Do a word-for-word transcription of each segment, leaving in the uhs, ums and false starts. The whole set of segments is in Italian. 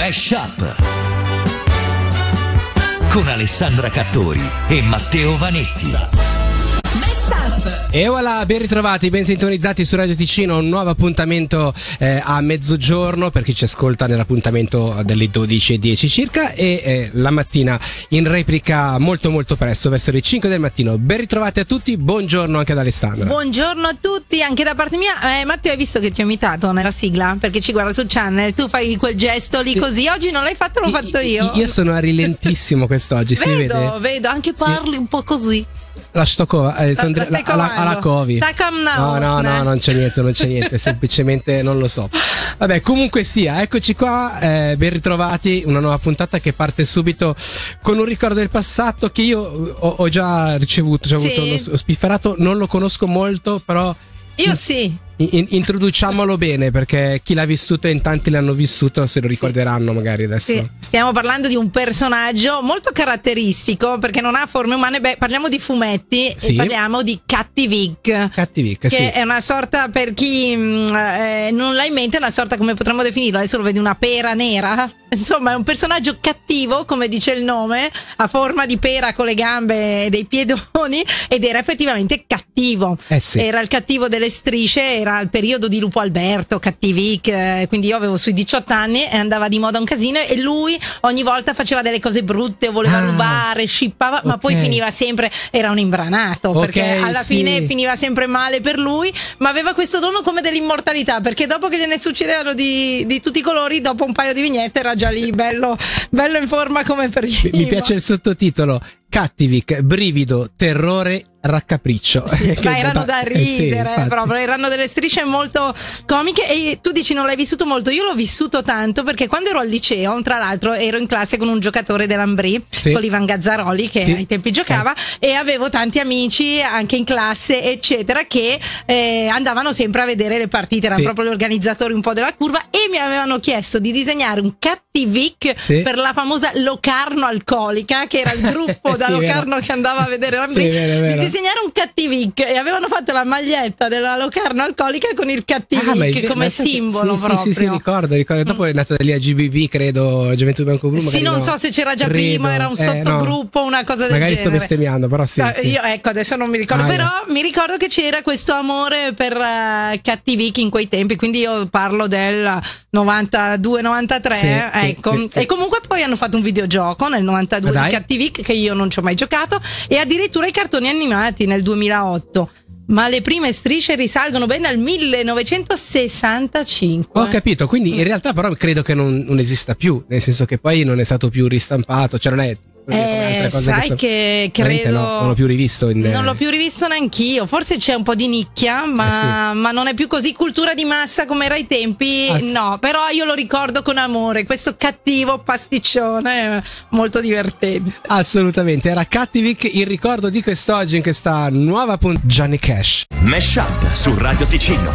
Mashup con Alessandra Cattori e Matteo Vanetti. E voilà, ben ritrovati, ben sintonizzati su Radio Ticino, un nuovo appuntamento eh, a mezzogiorno per chi ci ascolta nell'appuntamento delle dodici e dieci circa e eh, la mattina in replica molto molto presto, verso le cinque del mattino. Ben ritrovati a tutti, buongiorno anche ad Alessandra. Buongiorno a tutti, anche da parte mia. eh, Matteo, hai visto che ti ho imitato nella sigla? Perché ci guarda sul channel, tu fai quel gesto lì, sì. Così, oggi non l'hai fatto, l'ho fatto io. Io sono a rilentissimo quest'oggi, si vedo, vede? Vedo, anche parli sì. Un po' così. La Stokova, eh, la, la, alla, alla Covi. No, no, no, non c'è niente, non c'è niente, semplicemente non lo so. Vabbè, comunque sia, eccoci qua, eh, ben ritrovati, una nuova puntata che parte subito con un ricordo del passato che io ho, ho già ricevuto, cioè ho sì. avuto uno spifferato, non lo conosco molto, però... Io sì. In, introduciamolo bene, perché chi l'ha vissuto e in tanti l'hanno vissuto se lo ricorderanno sì. magari adesso. Sì. Stiamo parlando di un personaggio molto caratteristico perché non ha forme umane. Beh, parliamo di fumetti sì. e parliamo di Catty Vic. Catty Vic, che sì. è una sorta, per chi eh, non l'ha in mente, è una sorta, come potremmo definirlo, adesso lo vedi, una pera nera. Insomma, è un personaggio cattivo, come dice il nome, a forma di pera con le gambe e dei piedoni, ed era effettivamente cattivo. Eh sì. Era il cattivo delle strisce, era il periodo di Lupo Alberto, Catty Vic, eh, quindi io avevo sui diciotto anni e andava di moda un casino e lui ogni volta faceva delle cose brutte o voleva ah, rubare, scippava, okay. ma poi finiva sempre, era un imbranato, okay, perché alla sì. fine finiva sempre male per lui, ma aveva questo dono come dell'immortalità, perché dopo che gliene succedevano di, di tutti i colori, dopo un paio di vignette era già lì bello, bello in forma come prima. Mi piace il sottotitolo: Catty Vic, brivido, terrore, raccapriccio. Sì, ma erano da ridere, eh, sì, proprio, erano delle strisce molto comiche. E tu dici non l'hai vissuto molto, io l'ho vissuto tanto, perché quando ero al liceo, tra l'altro, ero in classe con un giocatore dell'Ambrì, sì. con l'Ivan Gazzaroli, che sì. ai tempi giocava, sì. e avevo tanti amici anche in classe, eccetera, che eh, andavano sempre a vedere le partite, erano sì. proprio gli organizzatori un po' della curva, e mi avevano chiesto di disegnare un Catty Vic sì. per la famosa Locarno Alcolica, che era il gruppo da sì, Locarno vero. che andava a vedere l'Ambrì, sì, vero, vero. di disegnare un Catty Vic, e avevano fatto la maglietta della Locarno Alcolica con il Catty ah, Vic è, come simbolo, sì, proprio. Sì, sì, sì, ricordo, ricordo. Dopo mm. è nata da lì a G B B, credo, Gioventù Bianco Blu. Sì, non no. so se c'era già Credo. prima, era un eh, sottogruppo, no. una cosa del magari genere. Magari sto bestemmiando, però sì, no, sì. Io ecco, adesso non mi ricordo, ah, però yeah. mi ricordo che c'era questo amore per uh, Catty Vic in quei tempi, quindi io parlo del novantadue novantatré, sì, ecco. Sì, sì, e comunque poi hanno fatto un videogioco nel novantadue di Catty Vic, che io non ci ho mai giocato, e addirittura i cartoni animati nel duemilaotto. Ma le prime strisce risalgono ben al millenovecentosessantacinque. Ho capito, quindi in realtà però credo che non, non esista più, nel senso che poi non è stato più ristampato, cioè non è... Eh, sai che, che credo no, non l'ho più rivisto in... non l'ho più rivisto neanch'io, forse c'è un po' di nicchia, ma, eh sì. ma non è più così cultura di massa come era ai tempi, ah, no, però io lo ricordo con amore, questo cattivo pasticcione molto divertente. Assolutamente, era Catty Vic, il ricordo di quest'oggi in questa nuova puntata. Johnny Cash Mashup su Radio Ticino.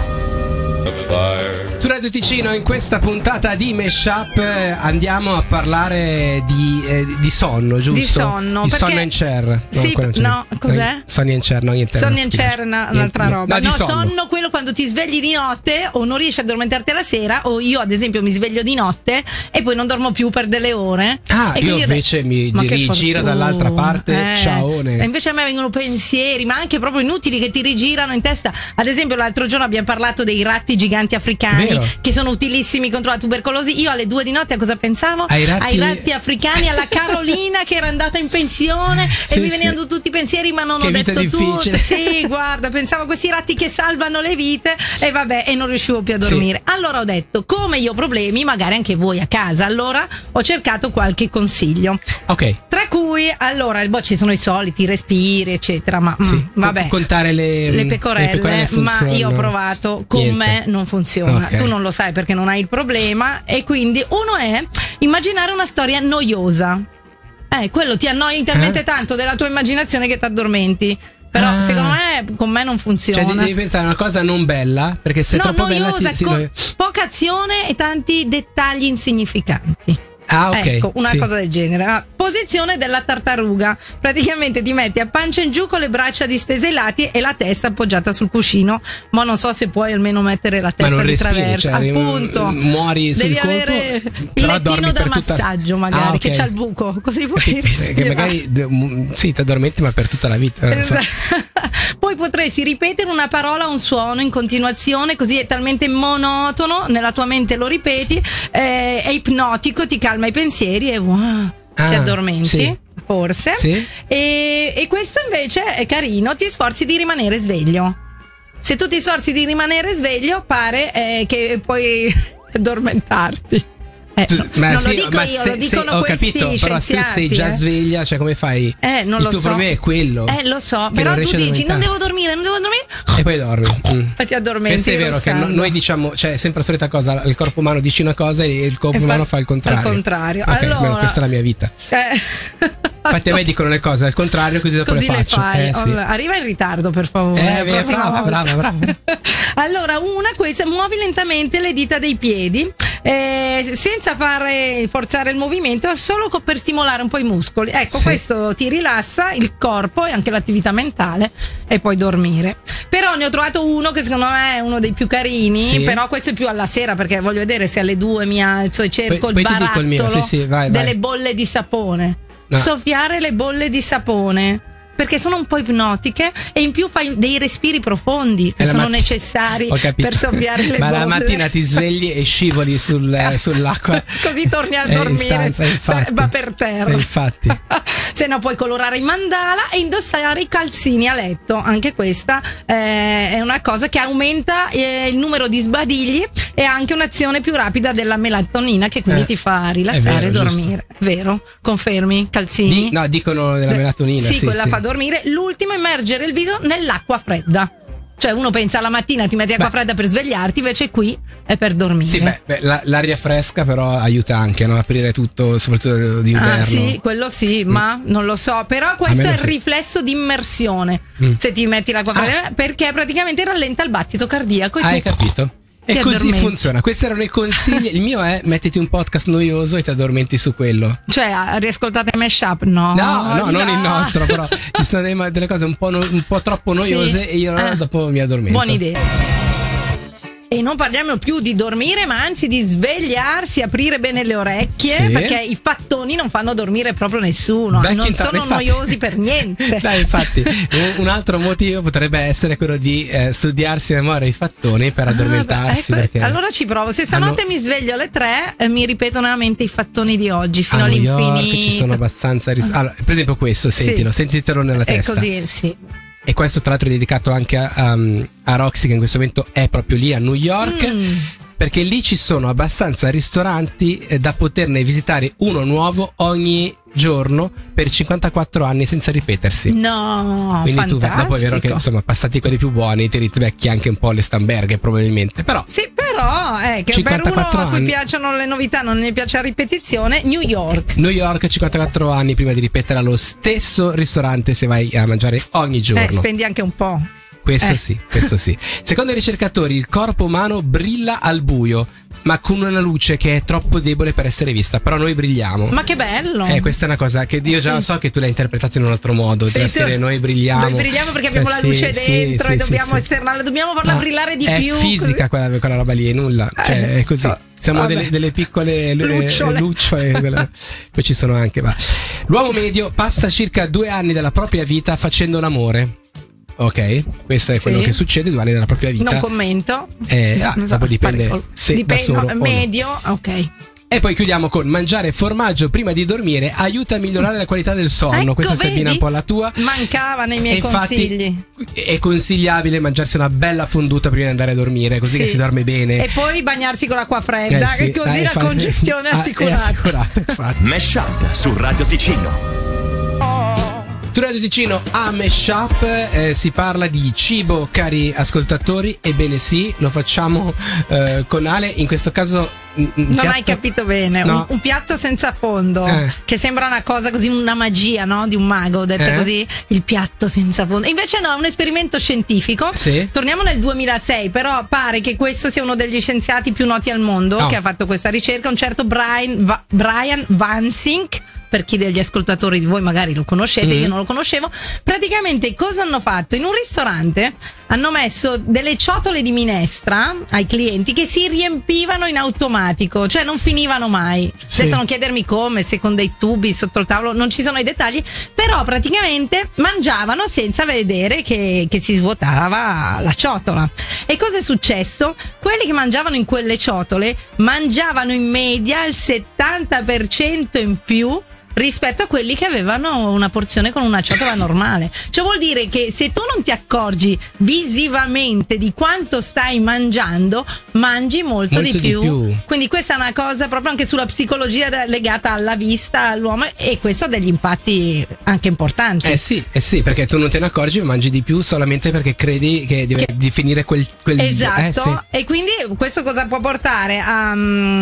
Su Radio Ticino, in questa puntata di Mashup eh, andiamo a parlare di, eh, di sonno, giusto? Di sonno, di perché... Sonno and Cher. Sì, no, no, cos'è? Sonny and Cher, no, niente. Sonny and Cher è un'altra niente, roba. No, no, sonno. sonno quello quando ti svegli di notte o non riesci a addormentarti alla sera, o io ad esempio mi sveglio di notte e poi non dormo più per delle ore. Ah, e io invece ho... mi rigiro dall'altra parte, eh, ciaone. E invece a me vengono pensieri, ma anche proprio inutili, che ti rigirano in testa. Ad esempio l'altro giorno abbiamo parlato dei ratti giganti africani, vero, che sono utilissimi contro la tubercolosi. Io alle due di notte a cosa pensavo? Ai ratti, Ai ratti africani, alla Carolina che era andata in pensione, sì, e mi sì. venivano tutti i pensieri, ma non che ho detto tutto. Sì, guarda, pensavo a questi ratti che salvano le vite, e vabbè, e non riuscivo più a dormire. Sì. Allora ho detto, come io ho problemi, magari anche voi a casa. Allora ho cercato qualche consiglio. Ok. Tra cui, allora, boh, ci sono i soliti respiri, eccetera, ma sì. mm, vabbè. Contare le, le pecorelle, le pecorelle ma io ho provato, con Niente. me non funziona. Okay. Tu non lo sai perché non hai il problema, e quindi uno è immaginare una storia noiosa. Eh, quello ti annoia talmente eh? tanto della tua immaginazione che ti addormenti. Però ah. secondo me con me non funziona. Cioè devi pensare a una cosa non bella, perché se è no, troppo noiosa, bella ti, con sì, poca azione e tanti dettagli insignificanti. Ah, ok. Ecco, una sì. cosa del genere. Posizione della tartaruga. Praticamente ti metti a pancia in giù con le braccia distese ai lati e la testa appoggiata sul cuscino. Ma non so se puoi almeno mettere la testa di traverso. Cioè, appunto. Muori sul Devi colpo, avere il lettino da massaggio, tutta... magari, ah, okay. che c'ha il buco, così puoi respirare. Che magari sì, ti addormenti, ma per tutta la vita. Non so. Poi potresti ripetere una parola o un suono in continuazione, così è talmente monotono, nella tua mente lo ripeti, eh, è ipnotico, ti calma i pensieri e wow, ah, ti addormenti. Sì. Forse. Sì. E, e questo invece è carino, ti sforzi di rimanere sveglio. Se tu ti sforzi di rimanere sveglio, pare eh, che puoi addormentarti. Eh, tu, no, ma non sì, lo dico ma io, se, lo dicono se, ho capito, però tu sei già eh? sveglia, cioè come fai? Eh, non il lo tuo so. problema è quello. Eh, lo so, però tu dici non devo dormire, non devo dormire. E poi dormi. Mm. E ti addormenti. Questo è vero che no, noi diciamo, cioè, è sempre la solita cosa, il corpo umano dice una cosa e il corpo e umano fa, fa il contrario. Al contrario. Okay, allora, almeno questa è la mia vita. Eh. Infatti a me dicono le cose al contrario, così dopo così le faccio. Le fai. Eh, sì. Arriva in ritardo, per favore. Eh, beh, brava, brava, brava. Allora, una, questa, muovi lentamente le dita dei piedi, eh, senza fare forzare il movimento, solo per stimolare un po' i muscoli. Ecco, sì. Questo ti rilassa il corpo e anche l'attività mentale e puoi dormire. Però ne ho trovato uno che secondo me è uno dei più carini, sì. Però questo è più alla sera, perché voglio vedere se alle due mi alzo e cerco poi, il poi barattolo il mio. Sì, sì, vai, delle vai. bolle di sapone. No. Soffiare le bolle di sapone, perché sono un po' ipnotiche e in più fai dei respiri profondi che sono mat- necessari per soffiare le ma bolle. Ma la mattina ti svegli e scivoli sul, sull'acqua. Così torni a dormire, stanza, infatti, va per terra. Infatti. Se no puoi colorare in mandala e indossare i calzini a letto. Anche questa eh, è una cosa che aumenta eh, il numero di sbadigli e anche un'azione più rapida della melatonina, che quindi eh, ti fa rilassare e dormire. Giusto. Vero? Confermi? Calzini? Di, no, dicono della melatonina. Sì, sì quella sì. fa dormire. L'ultimo, immergere il viso nell'acqua fredda. Cioè uno pensa alla mattina ti metti acqua beh. fredda per svegliarti, invece qui è per dormire. Sì, beh, beh la, l'aria fresca però aiuta anche, no? Aprire tutto, soprattutto d'inverno. Ah sì, quello sì, mm. ma non lo so. Però questo è il sì. riflesso di immersione. Mm. Se ti metti l'acqua fredda, ah. perché praticamente rallenta il battito cardiaco. E ah, tu hai capito? E così addormenti. Funziona. Questi erano i consigli. Il mio è mettiti un podcast noioso e ti addormenti su quello. Cioè, riascoltate Mashup? No, no, no, no. non il nostro, però ci sono delle, delle cose un po', no, un po' troppo noiose, sì. E io ah. dopo mi addormento. Buona idea. E non parliamo più di dormire, ma anzi di svegliarsi, aprire bene le orecchie, sì. Perché i fattoni non fanno dormire proprio nessuno. Beh, non sono infatti, noiosi per niente. Dai, infatti, un altro motivo potrebbe essere quello di eh, studiarsi a memoria i fattoni per addormentarsi. Ah, beh, ecco, perché allora ci provo. Se stanotte hanno... mi sveglio alle tre, eh, mi ripetono nella mente i fattoni di oggi fino a all'infinito. New York ci sono abbastanza. Ris- allora, per esempio, questo, sentilo, sì. Sentitelo nella testa. È così, sì. E questo tra l'altro è dedicato anche a, um, a Roxy, che in questo momento è proprio lì a New York, mm. perché lì ci sono abbastanza ristoranti eh, da poterne visitare uno nuovo ogni giorno per cinquantaquattro anni senza ripetersi. No, quindi fantastico. Tu dopo è vero che insomma passati quelli più buoni ti rivecchi anche un po' le Stamberghe probabilmente, però sì, però è che per uno a cui piacciono le novità, non ne piace la ripetizione. New York New York cinquantaquattro anni prima di ripetere allo stesso ristorante se vai a mangiare ogni giorno. Eh, spendi anche un po'. Questo eh. sì, questo sì. Secondo i ricercatori il corpo umano brilla al buio, ma con una luce che è troppo debole per essere vista, però noi brilliamo. Ma che bello! Eh, questa è una cosa che io già sì. so che tu l'hai interpretato in un altro modo, sì, serie, noi brilliamo. Noi brilliamo perché abbiamo eh, la luce sì, dentro sì, e sì, dobbiamo sì, esternarla, dobbiamo farla no, brillare di è più. È fisica quella, quella roba lì, è nulla, cioè eh, è così. So. Siamo delle, delle piccole lucciole, lucciole poi ci sono anche va. L'uomo medio passa circa due anni della propria vita facendo l'amore. Ok, questo è sì. quello che succede due anni della propria vita. Non commento. Eh, ah, so, dipende se dipende, da solo no, medio, no. Ok. E poi chiudiamo con mangiare formaggio prima di dormire aiuta a migliorare la qualità del sonno. Ecco, questa si abbina un po' alla tua. Mancava nei miei infatti, consigli. È consigliabile mangiarsi una bella fonduta prima di andare a dormire, così sì. che si dorme bene. E poi bagnarsi con l'acqua fredda, eh sì, che così la fa... congestione è assicurata. È assicurata Mash Up su Radio Ticino. Su Radio Ticino a Meshup eh, si parla di cibo, cari ascoltatori. Ebbene sì, lo facciamo eh, con Ale. In questo caso non piatto... hai capito bene, no. un, un piatto senza fondo eh. che sembra una cosa così, una magia, no? Di un mago, detto eh. così, il piatto senza fondo. Invece no, è un esperimento scientifico. Sì. Torniamo nel duemilasei, però pare che questo sia uno degli scienziati più noti al mondo oh. che ha fatto questa ricerca, un certo Brian, Va- Brian Vansink. Per chi degli ascoltatori di voi magari lo conoscete, mm. io non lo conoscevo. Praticamente cosa hanno fatto? In un ristorante hanno messo delle ciotole di minestra ai clienti che si riempivano in automatico, cioè non finivano mai. Sì. Adesso non chiedermi come, se con dei tubi sotto il tavolo, non ci sono i dettagli, però praticamente mangiavano senza vedere che, che si svuotava la ciotola. E cosa è successo? Quelli che mangiavano in quelle ciotole mangiavano in media il settanta per cento in più rispetto a quelli che avevano una porzione con una ciotola normale. Cioè vuol dire che se tu non ti accorgi visivamente di quanto stai mangiando, mangi molto, molto di, più. di più. Quindi questa è una cosa proprio anche sulla psicologia legata alla vista, all'uomo, e questo ha degli impatti anche importanti. Eh sì, eh sì, perché tu non te ne accorgi ma mangi di più solamente perché credi che deve che... definire quel, quel... Esatto, eh, sì. E quindi questo cosa può portare a,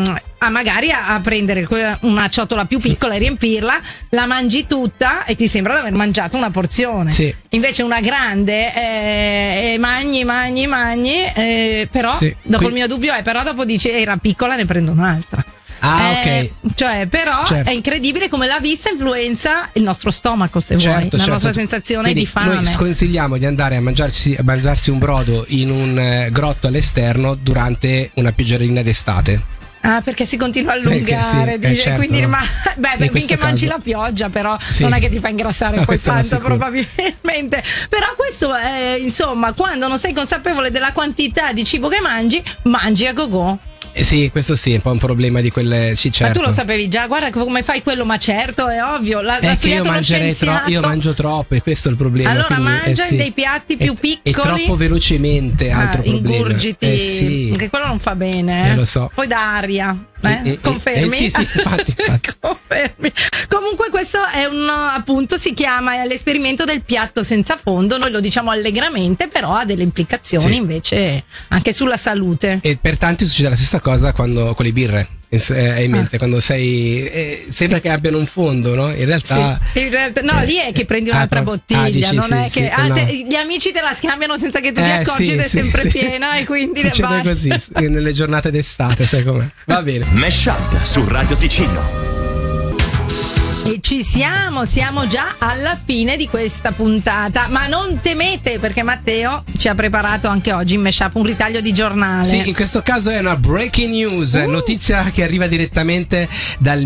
a magari a, a prendere una ciotola più piccola e riempirla, la mangi tutta e ti sembra di aver mangiato una porzione. Sì. Invece una grande eh, eh, mangi, mangi, mangi, eh, però sì. dopo Quindi... il mio dubbio è però dopo dice era piccola, ne prendo un'altra. Ah, eh, ok. Cioè, però certo. è incredibile come la vista influenza il nostro stomaco, se certo, vuoi, la certo. nostra sensazione Quindi di fame. Noi sconsigliamo di andare a mangiarsi, a mangiarsi un brodo in un eh, grotto all'esterno durante una pioggerina d'estate. Ah, perché si continua a allungare, sì, dice, eh, certo, quindi no. ma, beh, beh finché caso... mangi la pioggia, però sì. non è che ti fa ingrassare no, poi tanto, sicuro. probabilmente. Però questo è, insomma, quando non sei consapevole della quantità di cibo che mangi, mangi a go-go. Eh sì, questo sì, è un po' un problema di quelle. Sì, certo. Ma tu lo sapevi già, guarda come fai quello, ma certo, è ovvio. La, è l'ha che io mangerei troppo, io mangio troppo e questo è il problema. Allora quindi, mangia eh sì. in dei piatti più e, piccoli e troppo velocemente, altro ah, problema. ingurgiti, eh sì. che quello non fa bene. Eh, lo so. Poi dà aria. Eh? Mm-mm. Confermi? Eh, sì, sì, infatti, infatti. Confermi. Comunque questo è un, appunto, si chiama l'esperimento del piatto senza fondo. Noi lo diciamo allegramente, però ha delle implicazioni sì. invece anche sulla salute. E per tanti succede la stessa cosa quando con le birre. Hai in mente ah. quando sei eh, sembra che abbiano un fondo, no? In realtà, sì. In realtà no, eh, lì è che prendi un'altra ah, bottiglia, ah, dici, non sì, è sì, che ah, no. te, gli amici te la scambiano senza che tu ti eh, accorgi sì, ed è sì, sempre sì. piena e quindi succede vai. così nelle giornate d'estate, sai com'è? Va bene. Meshup su Radio Ticino. E ci siamo, siamo già alla fine di questa puntata, ma non temete perché Matteo ci ha preparato anche oggi in Meshup un ritaglio di giornale. Sì, in questo caso è una breaking news, uh. notizia che arriva direttamente dal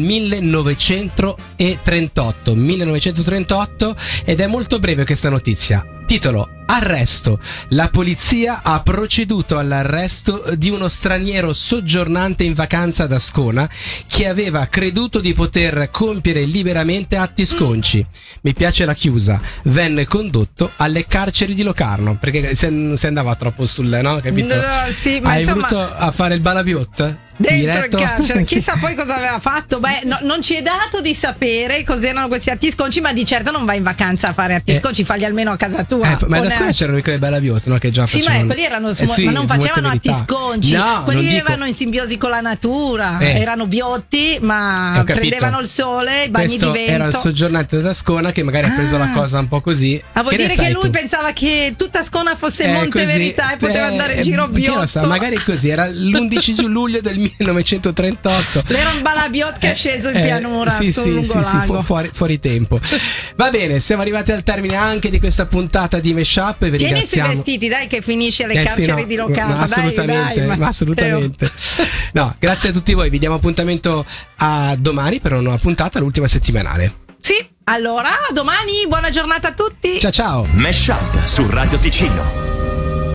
millenovecentotrentotto millenovecentotrentotto ed è molto breve questa notizia. Titolo: arresto. La polizia ha proceduto all'arresto di uno straniero soggiornante in vacanza ad Ascona che aveva creduto di poter compiere liberamente atti sconci. Mi piace la chiusa. Venne condotto alle carceri di Locarno perché se, se andava troppo sul, no? Capito? No, sì, ma Hai insomma... voluto a fare il balabiot? Dentro Diretto? il carcere, chissà poi cosa aveva fatto. Beh, no, non ci è dato di sapere cos'erano questi atti sconci, ma di certo non vai in vacanza a fare atti eh. sconci, falli almeno a casa tua. Eh, ma da scuola c'erano quelle balabiot, no? Che già sì, facevano. ma quelli erano eh, sì, ma non facevano atti verità. sconci, no, quelli non vivevano dico. in simbiosi con la natura, eh. erano biotti, ma prendevano il sole, i bagni Questo di vento. era il soggiornante da Ascona che magari ah. ha preso la cosa un po' così. Ah, vuol che dire che lui tu? pensava che tutta Ascona fosse eh, Monte così, Verità e poteva eh, andare in giro biotto. Chi lo sa, magari così, era l'undici luglio del millenovecentotrentotto. Era un balabiot che è sceso in eh, pianura sì, sul sì, sì, sì, fu- fuori, fuori tempo. Va bene, siamo arrivati al termine anche di questa puntata di Meshup e vi Tieni ringraziamo. sui vestiti, dai, che finisce alle eh, carceri sì, no, di Locarno. ma assolutamente, dai, dai, ma assolutamente. No, grazie a tutti voi, vi diamo appuntamento a domani per una nuova puntata, l'ultima settimanale. Sì, allora a domani, buona giornata a tutti. Ciao ciao. Meshup su Radio Ticino.